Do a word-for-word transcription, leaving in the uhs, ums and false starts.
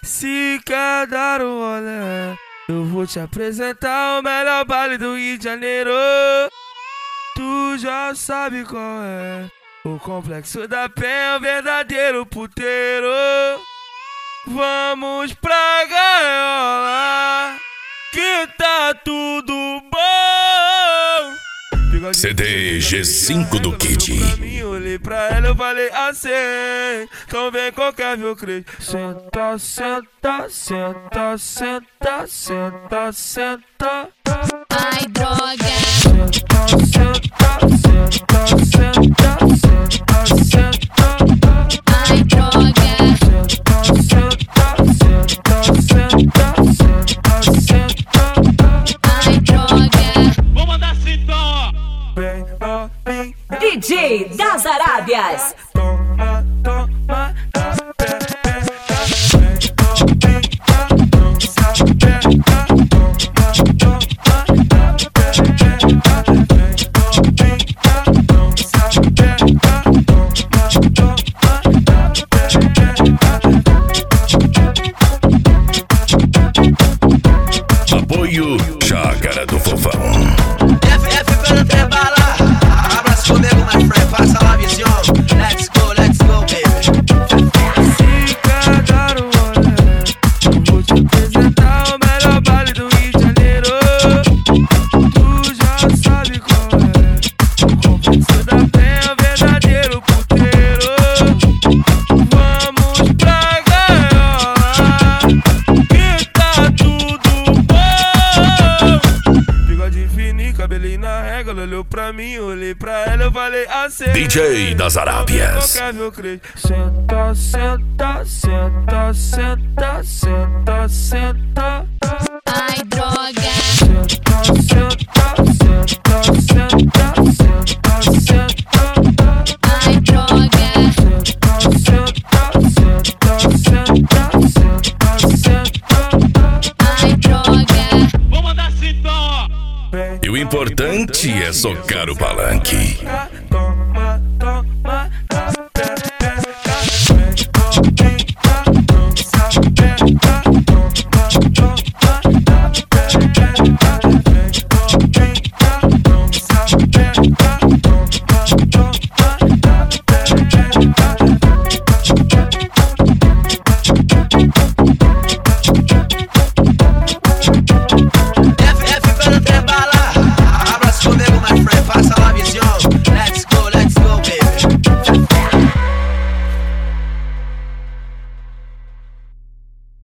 Se quer dar um rolê, eu vou te apresentar o melhor baile do Rio de Janeiro. Tu já sabe qual é, o Complexo da Penha, o verdadeiro puteiro. Vamos pra gaiola, que tá tudo bom. C D G cinco do Kid. Eu olhei pra ela, eu falei assim, então vem qualquer meu crente. Senta, senta, senta, senta, senta, senta. Ai, droga. Senta, senta, senta, senta, senta, senta. Ai, droga. Senta, senta, senta, senta, senta, senta. Ai, droga. Vou mandar citão, Vem, ó, vem. D J das Arábias. Toma, toma, na pepeca. Vem, ó, vem, não se aperta. Toma, toma, na pepeca. Vem, ó, vem, não se aperta. Toma, toma, na pepeca. Apoio Chácara do Fofão. F F pelo Trebala. Abraço comigo, my friend. Passa lá, visão. Let's go, let's go, baby. Se quer dar um rolê, eu vou te apresentar o melhor baile do Rio de Janeiro. Tu já sabe qual é, o Complexo da Penha, o verdadeiro puteiro. Vamos pra gaiola, que tá tudo bom. Bigode fininho, cabelinho na régua. Ela olhou pra mim, eu olhei pra ela, eu falei assim, D J das Arábias. qualquer meu crente. Senta, senta, senta, senta, senta, senta. Ai, droga. Senta, senta, senta, senta, senta, senta. Ai, droga. Senta, senta, senta, senta, senta, senta. Ai, droga. vou mandar citão. Vem, E o importante é socar o palanque.